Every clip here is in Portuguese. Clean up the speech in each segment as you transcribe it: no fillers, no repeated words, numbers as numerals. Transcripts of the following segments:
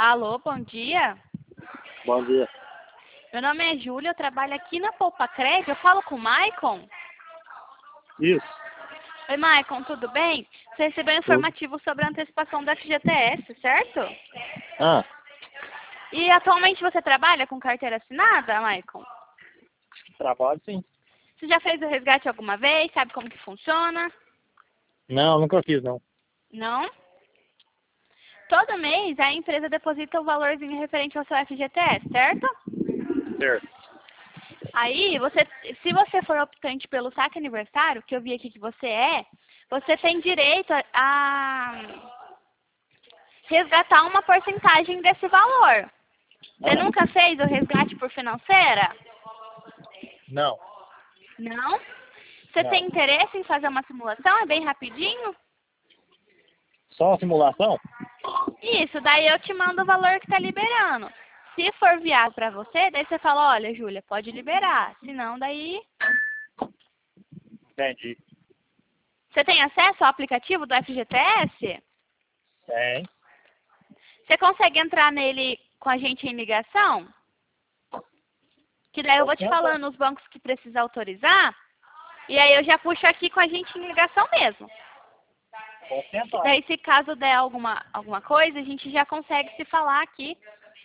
Alô, bom dia. Bom dia. Meu nome é Júlia, eu trabalho aqui na Poupa Crédito. Eu falo com o Maicon. Isso. Oi, Maicon, tudo bem? Você recebeu um informativo sobre a antecipação da FGTS, certo? Ah, E atualmente você trabalha com carteira assinada, Maicon? trabalho sim. Você já fez o resgate alguma vez? Sabe como que funciona? Não, nunca fiz não. Não? Todo mês a empresa deposita o valorzinho referente ao seu FGTS, certo? Certo. Aí, se você for optante pelo saque aniversário, que eu vi aqui que você tem direito a resgatar uma porcentagem desse valor. Você nunca fez o resgate por financeira? Não. Não? Você Não. tem interesse em fazer uma simulação? É bem rapidinho? Só uma simulação? Isso, daí eu te mando o valor que está liberando. Se for viável para você, daí você fala, olha, Júlia, pode liberar. Se não, daí... Entendi. Você tem acesso ao aplicativo do FGTS? Tem. Você consegue entrar nele com a gente em ligação? Que daí eu vou te falando os bancos que precisa autorizar. E aí eu já puxo aqui com a gente em ligação mesmo. Posso tentar. Daí se caso der alguma coisa, a gente já consegue se falar aqui.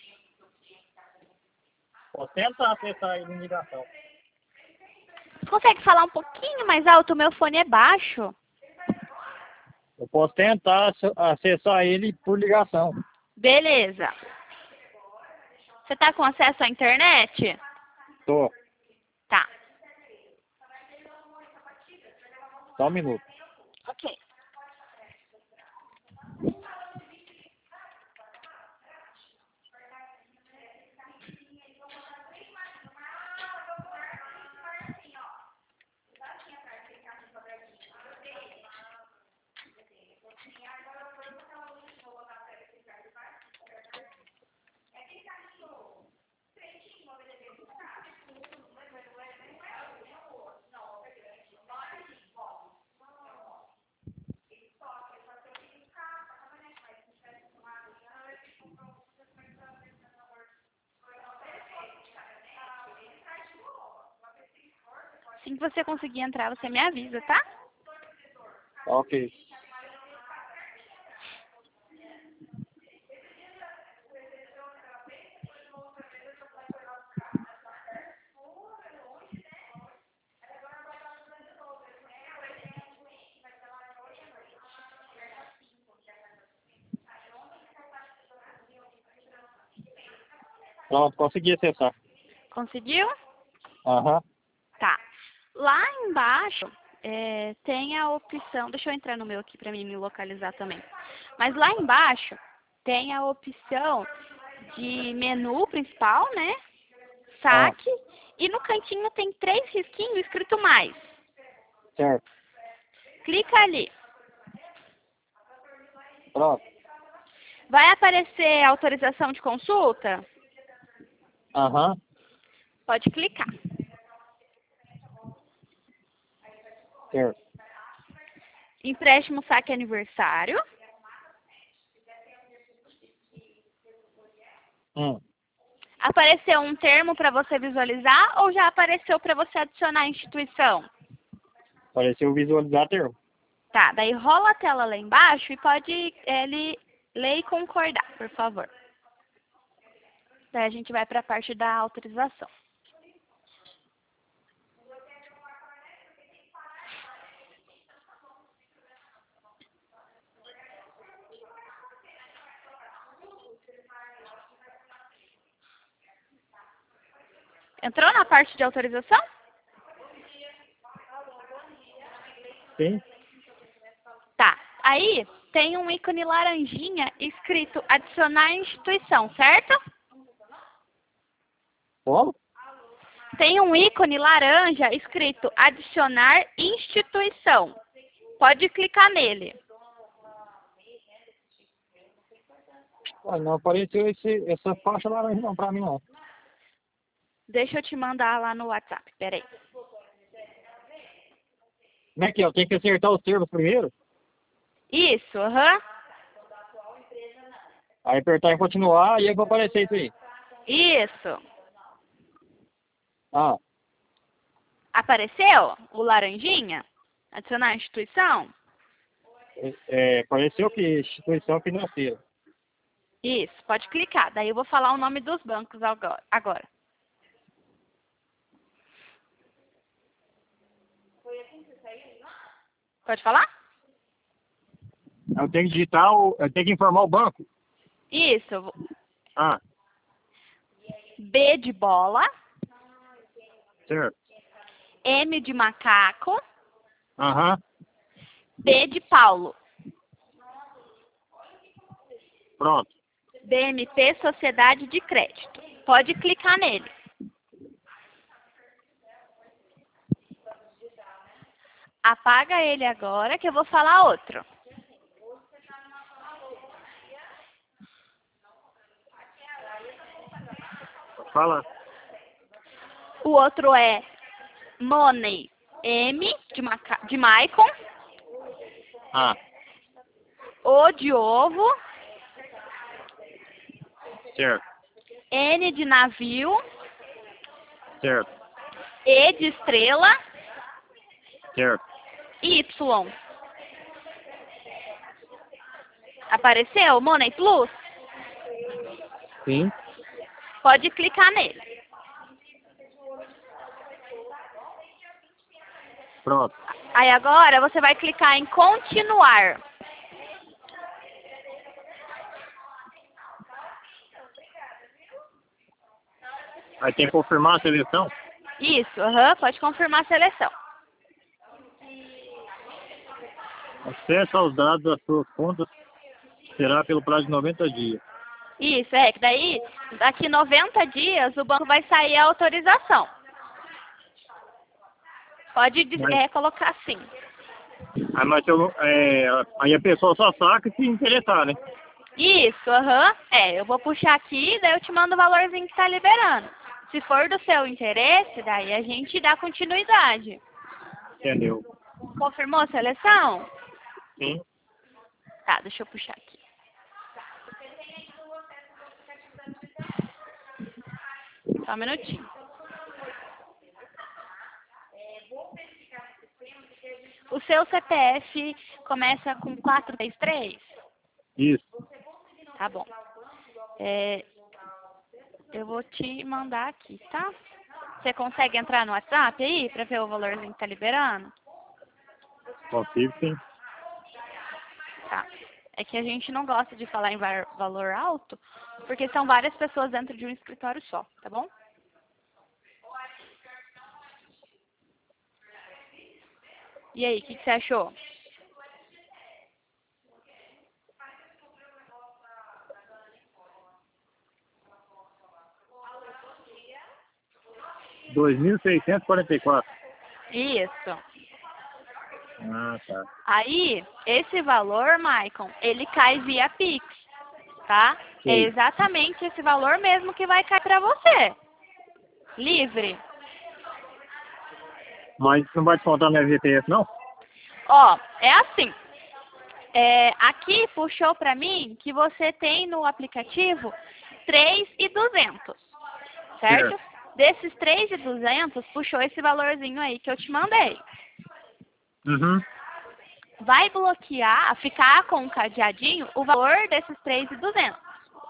Posso tentar acessar aí em ligação. Consegue falar um pouquinho mais alto? O meu fone é baixo. Eu posso tentar acessar ele por ligação. Beleza. Você tá com acesso à internet? Tô. Tá. Só um minuto. Ok. Assim que você conseguir entrar, você me avisa, tá? Ok. Pronto, consegui acessar. Conseguiu? Aham. Tá. Lá embaixo tem a opção... Deixa eu entrar no meu aqui pra mim me localizar também. Mas lá embaixo tem a opção de menu principal, né? Saque. E no cantinho tem 3 risquinhos escrito mais. Certo. Clica ali. Pronto. Vai aparecer autorização de consulta? Aham. Pode clicar. Certo. Empréstimo saque aniversário. Apareceu um termo para você visualizar ou já apareceu para você adicionar a instituição? Apareceu visualizar termo. Tá, daí rola a tela lá embaixo e pode ler e concordar, por favor. Daí a gente vai para a parte da autorização. Entrou na parte de autorização? Sim. Tá. Aí tem um ícone laranjinha escrito adicionar instituição, certo? Como? Tem um ícone laranja escrito adicionar instituição. Pode clicar nele. Ah, não apareceu essa faixa laranja não pra mim não. Deixa eu te mandar lá no WhatsApp, peraí. Como é que é? Eu tenho que acertar os termos primeiro? Isso, aham. Aí apertar em continuar e aí vai aparecer isso aí. Isso. Ah, Apareceu o laranjinha? Adicionar a instituição? apareceu que instituição financeira. Isso, pode clicar. Daí eu vou falar o nome dos bancos agora. Pode falar? Eu tenho que digitar, eu tenho que informar o banco. Isso. Ah, B de bola, certo. M de macaco, Aham, P de Paulo. pronto. BMP Sociedade de Crédito. Pode clicar nele. Apaga ele agora que eu vou falar outro. Fala. O outro é Money, M de Maicon, Ah, O de ovo, certo, N de navio, certo, E de estrela, certo. Y. Apareceu? Money Plus? Sim. Pode clicar nele. Pronto. Aí agora você vai clicar em continuar. Aí tem que confirmar a seleção. Isso, pode confirmar a seleção. Acesso aos dados das suas contas será pelo prazo de 90 dias. Isso, que daí, daqui 90 dias, o banco vai sair a autorização. Pode Mas, colocar assim. mas aí a pessoa só saca se interessar, né? Isso, eu vou puxar aqui, daí eu te mando o valorzinho que tá liberando. Se for do seu interesse, daí a gente dá continuidade. Entendeu? Confirmou a seleção? Sim. Tá, deixa eu puxar aqui. Só um minutinho. O seu CPF começa com 433? Isso. Tá bom. Eu vou te mandar aqui, tá? Você consegue entrar no WhatsApp aí pra ver o valorzinho que tá liberando? Consigo, sim. Tá. É que a gente não gosta de falar em valor alto, porque são várias pessoas dentro de um escritório só, tá bom? E aí, o que você achou? R$ 2.644. Isso. Ah, tá. Aí, esse valor, Maicon, ele cai via Pix, tá? É Sei. exatamente esse valor mesmo que vai cair pra você. Livre. Mas isso não vai descontar minha FGTS, não? Ó, é assim. Aqui puxou pra mim que você tem no aplicativo 3.200, certo? Certo. Desses 3.200, puxou esse valorzinho aí que eu te mandei. Uhum. Vai bloquear, ficar com um cadeadinho, o valor desses 3.200.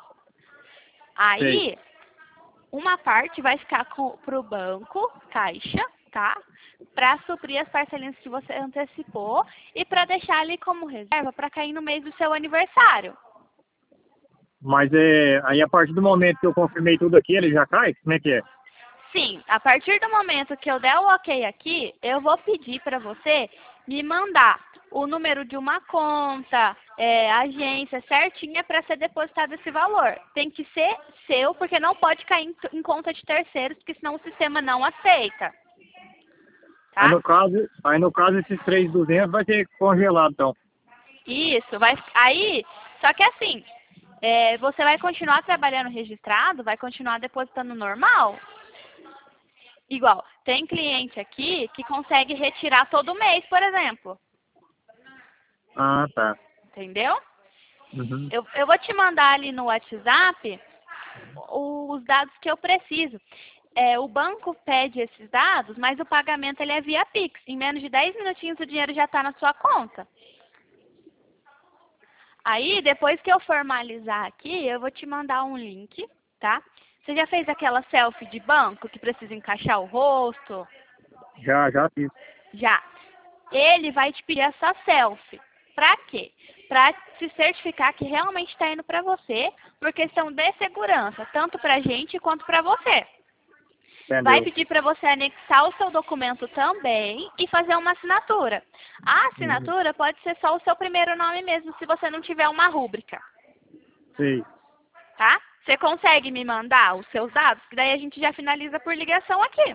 Aí, Sei. uma parte vai ficar pro banco, caixa, tá? Para suprir as parcelinhas que você antecipou e para deixar ali como reserva para cair no mês do seu aniversário. Mas aí a partir do momento que eu confirmei tudo aqui, ele já cai? Como é que é? Sim, a partir do momento que eu der o ok aqui, eu vou pedir para você me mandar o número de uma conta, agência certinha para ser depositado esse valor. Tem que ser seu, porque não pode cair em conta de terceiros, porque senão o sistema não aceita. Tá? Aí no caso esses 3.200 vai ser congelado, então. Isso, vai. Aí, só que assim, você vai continuar trabalhando registrado, vai continuar depositando normal. Igual, tem cliente aqui que consegue retirar todo mês, por exemplo. Ah, tá. Entendeu? Uhum. Eu vou te mandar ali no WhatsApp os dados que eu preciso. O banco pede esses dados, mas o pagamento ele é via Pix. Em menos de 10 minutinhos o dinheiro já está na sua conta. Aí, depois que eu formalizar aqui, eu vou te mandar um link, tá? Você já fez aquela selfie de banco que precisa encaixar o rosto? Já fiz. Já. Ele vai te pedir essa selfie. Pra quê? Pra se certificar que realmente está indo pra você, por questão de segurança, tanto pra gente quanto pra você. Vai Entendeu? pedir para você anexar o seu documento também e fazer uma assinatura. A Uhum. assinatura pode ser só o seu primeiro nome mesmo, se você não tiver uma rúbrica, Sei. tá? Você consegue me mandar os seus dados? Que daí a gente já finaliza por ligação aqui.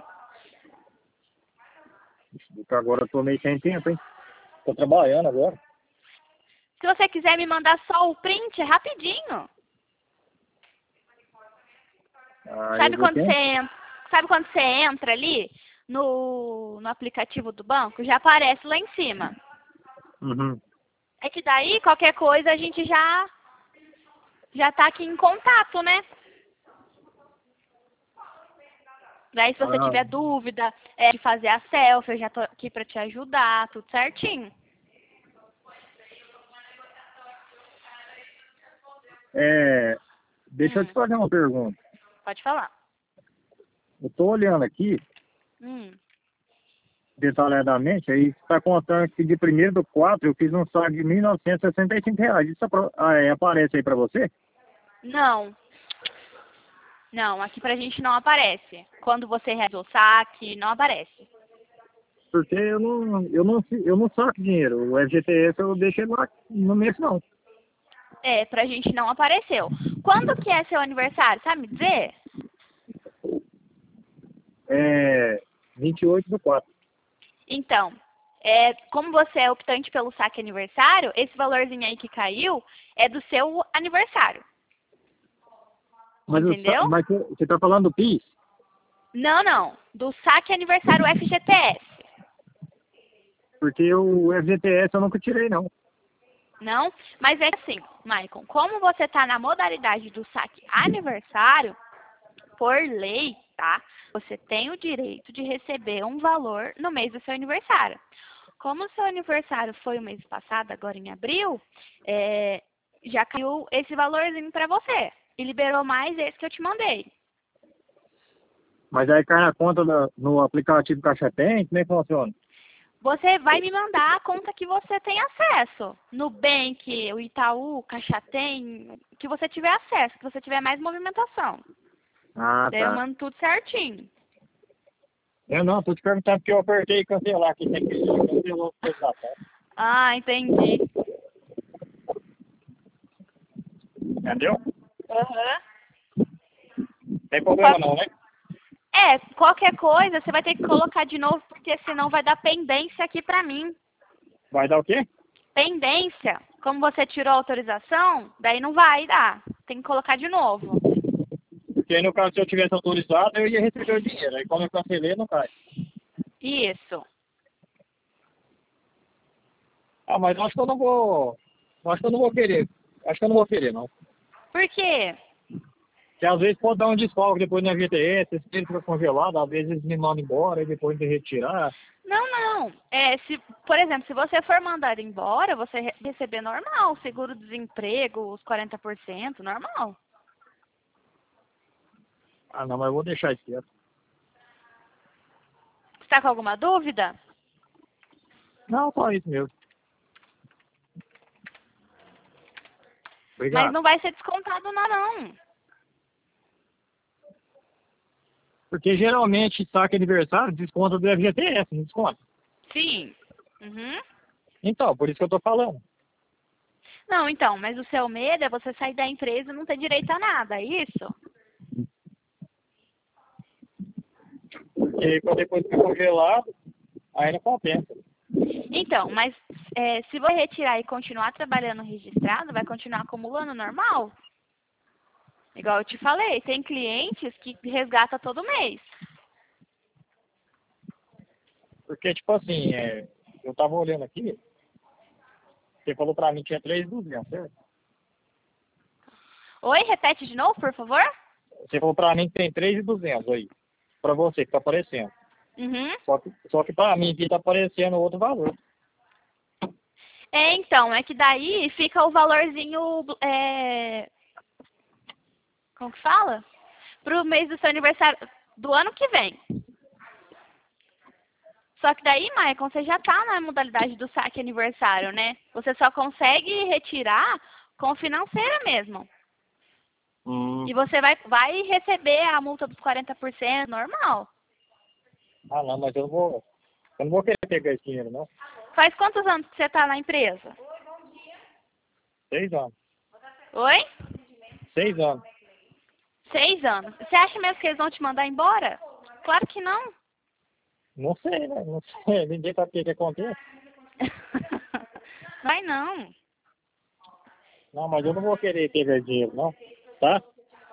Porque agora eu tô meio sem tempo, hein? Tô trabalhando agora. Se você quiser me mandar só o print, é rapidinho. Ah, eu Sabe vou quando ter. você entra ali no aplicativo do banco? Já aparece lá em cima. Uhum. É que daí, qualquer coisa, a gente já tá aqui em contato, né? Daí, se você Ah, tiver dúvida de fazer a selfie, eu já tô aqui pra te ajudar, tudo certinho. é, deixa eu te Hum, fazer uma pergunta. pode falar. Eu tô olhando aqui, Hum. detalhadamente, aí está contando que de 1º do 4 eu fiz um saque de R$ 1.965. Isso aparece aí para você? Não, não, aqui pra gente não aparece. Quando você realiza o saque, não aparece. Porque eu não saco dinheiro. O FGTS eu deixo ele lá, não mexo não. Pra gente não apareceu. Quando que é seu aniversário, sabe me dizer? É 28/4. Então, como você é optante pelo saque aniversário, esse valorzinho aí que caiu é do seu aniversário. Mas, Entendeu? mas você está falando do PIS? Não, não. Do saque aniversário FGTS. Porque o FGTS eu nunca tirei, não. Não? Mas é assim, Maicon, como você está na modalidade do saque aniversário, por lei, tá? Você tem o direito de receber um valor no mês do seu aniversário. Como o seu aniversário foi o mês passado, agora em abril, já caiu esse valorzinho para você. E liberou mais esse que eu te mandei. Mas aí cai na conta no aplicativo Caixa Tem, como é que funciona? Você vai me mandar a conta que você tem acesso. Nubank, o Itaú, Caixa Tem, que você tiver acesso, que você tiver mais movimentação. Ah, Daí eu tá. mando tudo certinho. Eu não, tô te perguntando porque eu apertei cancelar aqui, tem que cancelou o preço da conta. Ah, entendi. Entendeu? Aham. Não tem problema não, né? Qualquer coisa você vai ter que colocar de novo, porque senão vai dar pendência aqui pra mim. Vai dar o quê? Pendência. Como você tirou a autorização, daí não vai dar. Tem que colocar de novo. Porque aí no caso, se eu tivesse autorizado, eu ia receber o dinheiro. Aí como eu cancelei, não cai. Isso. Ah, mas acho que eu não vou. Acho que eu não vou querer. Acho que eu não vou querer, não. Por quê? Porque às vezes pode dar um desfalque depois na FGTS, esse dinheiro fica congelado, às vezes eles me mandam embora e depois de retirar. Não, não. Por exemplo, se você for mandado embora, você receber normal, seguro-desemprego, os 40%, normal. Ah, não, mas eu vou deixar isso quieto. Você tá com alguma dúvida? Não, só isso mesmo. Mas Obrigado. não vai ser descontado não. Porque geralmente saque aniversário desconta do FGTS, não desconta. Sim. Uhum. Então, por isso que eu tô falando. Não, então, mas o seu medo é você sair da empresa e não ter direito a nada, é isso? Porque quando depois fica congelado, aí não compensa. Então, mas se você retirar e continuar trabalhando registrado, vai continuar acumulando normal? Igual eu te falei, tem clientes que resgata todo mês. Porque, tipo assim, eu tava olhando aqui, você falou pra mim que tinha 3.200, certo? Oi, repete de novo, por favor? Você falou pra mim que tem 3.200 aí. Pra você que tá aparecendo. Uhum. Só que pra mim aqui tá aparecendo outro valor. Então, é que daí fica o valorzinho, como que fala? Pro mês do seu aniversário do ano que vem. Só que daí, Maicon, você já tá na modalidade do saque aniversário, né? Você só consegue retirar com financeira mesmo. E você vai receber a multa dos 40% normal. Ah, não, mas eu não vou querer pegar esse dinheiro, não. Faz quantos anos que você tá na empresa? 6 anos. Oi? 6 anos. 6 anos. Você acha mesmo que eles vão te mandar embora? Claro que não. Não sei, né? Não sei. Ninguém sabe o que acontece. Vai não. Não, mas eu não vou querer pegar esse dinheiro, não. Tá?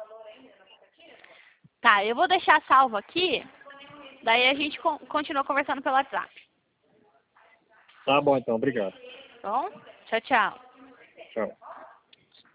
Tá, eu vou deixar salvo aqui. Daí a gente continua conversando pelo WhatsApp. Tá bom, então. Obrigado. Tá bom? Tchau, tchau. Tchau.